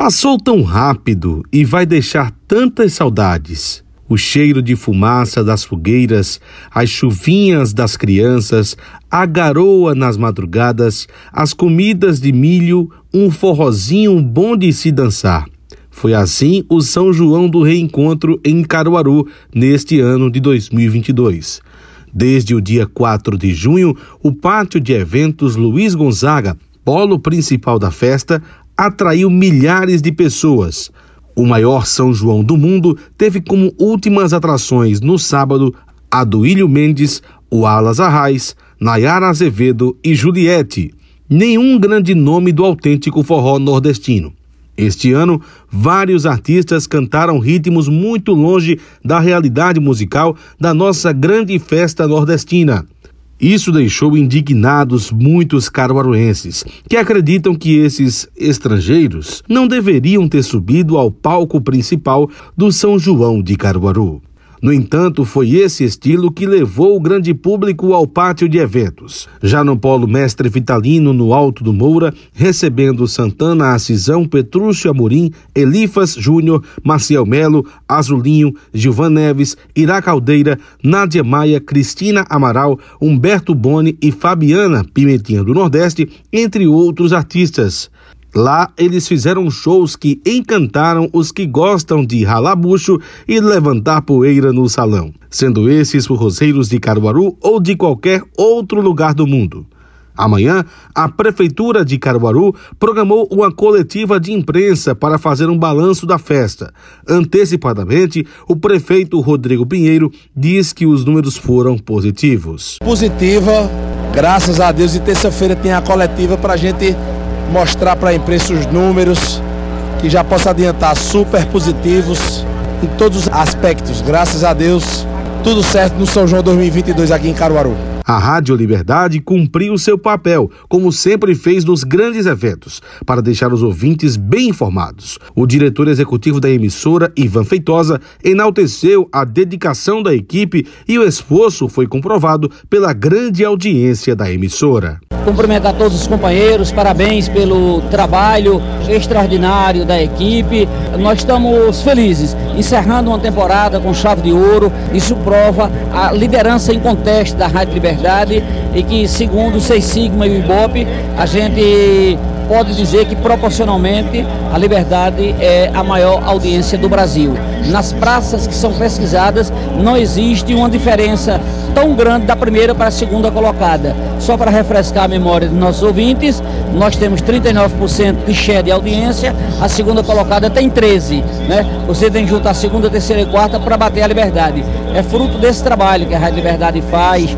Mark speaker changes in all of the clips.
Speaker 1: Passou tão rápido e vai deixar tantas saudades. O cheiro de fumaça das fogueiras, as chuvinhas das crianças, a garoa nas madrugadas, as comidas de milho, um forrozinho bom de se dançar. Foi assim o São João do Reencontro em Caruaru, neste ano de 2022. Desde o dia 4 de junho, o Pátio de Eventos Luiz Gonzaga, polo principal da festa, atraiu milhares de pessoas. O maior São João do mundo teve como últimas atrações no sábado a Duílio Mendes, o Alas Arraes, Nayara Azevedo e Juliette. Nenhum grande nome do autêntico forró nordestino. Este ano, vários artistas cantaram ritmos muito longe da realidade musical da nossa grande festa nordestina. Isso deixou indignados muitos caruaruenses, que acreditam que esses estrangeiros não deveriam ter subido ao palco principal do São João de Caruaru. No entanto, foi esse estilo que levou o grande público ao pátio de eventos. Já no polo Mestre Vitalino, no Alto do Moura, recebendo Santana Acisão, Petrúcio Amorim, Elifas Júnior, Maciel Melo, Azulinho, Gilvan Neves, Ira Caldeira, Nádia Maia, Cristina Amaral, Humberto Boni e Fabiana Pimentinha do Nordeste, entre outros artistas. Lá, eles fizeram shows que encantaram os que gostam de ralar bucho e levantar poeira no salão, sendo esses forrozeiros de Caruaru ou de qualquer outro lugar do mundo. Amanhã, a Prefeitura de Caruaru programou uma coletiva de imprensa para fazer um balanço da festa. Antecipadamente, o prefeito Rodrigo Pinheiro diz que os números foram positivos.
Speaker 2: Positiva, graças a Deus, e terça-feira tem a coletiva para a gente mostrar para a imprensa os números, que já posso adiantar, super positivos em todos os aspectos. Graças a Deus, tudo certo no São João 2022 aqui em Caruaru.
Speaker 1: A Rádio Liberdade cumpriu seu papel, como sempre fez nos grandes eventos, para deixar os ouvintes bem informados. O diretor executivo da emissora, Ivan Feitosa, enalteceu a dedicação da equipe e o esforço foi comprovado pela grande audiência da emissora.
Speaker 3: Cumprimentar todos os companheiros, parabéns pelo trabalho extraordinário da equipe. Nós estamos felizes, encerrando uma temporada com chave de ouro. Isso prova a liderança inconteste da Rádio Liberdade e que, segundo o Seis Sigma e o Ibope, a gente pode dizer que proporcionalmente a Liberdade é a maior audiência do Brasil. Nas praças que são pesquisadas não existe uma diferença tão grande da primeira para a segunda colocada. Só para refrescar a memória dos nossos ouvintes, nós temos 39% de share de audiência, a segunda colocada tem 13%, né? Você tem que juntar a segunda, terceira e quarta para bater a Liberdade. É fruto desse trabalho que a Rádio Liberdade faz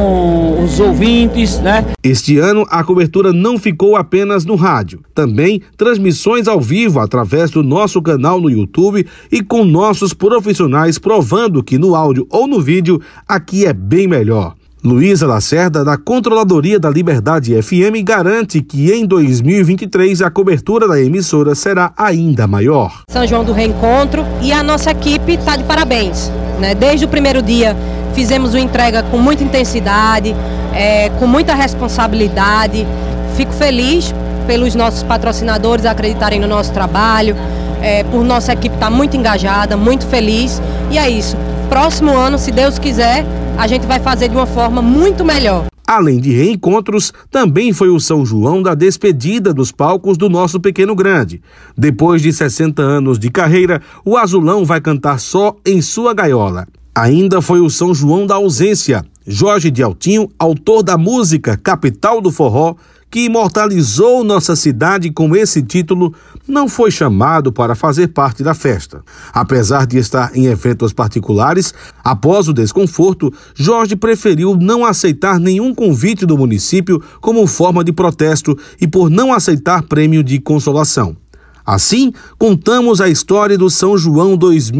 Speaker 3: com os ouvintes, né?
Speaker 1: Este ano a cobertura não ficou apenas no rádio, também transmissões ao vivo através do nosso canal no YouTube e com nossos profissionais provando que no áudio ou no vídeo aqui é bem melhor. Luísa Lacerda, da Controladoria da Liberdade FM, garante que em 2023 a cobertura da emissora será ainda maior.
Speaker 4: São João do Reencontro, e a nossa equipe está de parabéns, né? Desde o primeiro dia fizemos uma entrega com muita intensidade, com muita responsabilidade. Fico feliz pelos nossos patrocinadores acreditarem no nosso trabalho, por nossa equipe estar muito engajada, muito feliz, e é isso. Próximo ano, se Deus quiser, a gente vai fazer de uma forma muito melhor.
Speaker 1: Além de reencontros, também foi o São João da despedida dos palcos do nosso Pequeno Grande. Depois de 60 anos de carreira, o Azulão vai cantar só em sua gaiola. Ainda foi o São João da ausência. Jorge de Altinho, autor da música Capital do Forró, que imortalizou nossa cidade com esse título, não foi chamado para fazer parte da festa. Apesar de estar em eventos particulares, após o desconforto, Jorge preferiu não aceitar nenhum convite do município como forma de protesto e por não aceitar prêmio de consolação. Assim, contamos a história do São João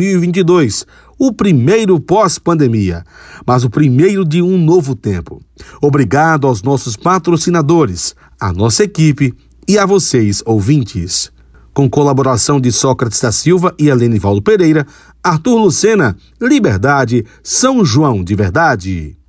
Speaker 1: 2022, o primeiro pós-pandemia, mas o primeiro de um novo tempo. Obrigado aos nossos patrocinadores, à nossa equipe e a vocês, ouvintes. Com colaboração de Sócrates da Silva e Helene Valdo Pereira, Arthur Lucena, Liberdade, São João de Verdade.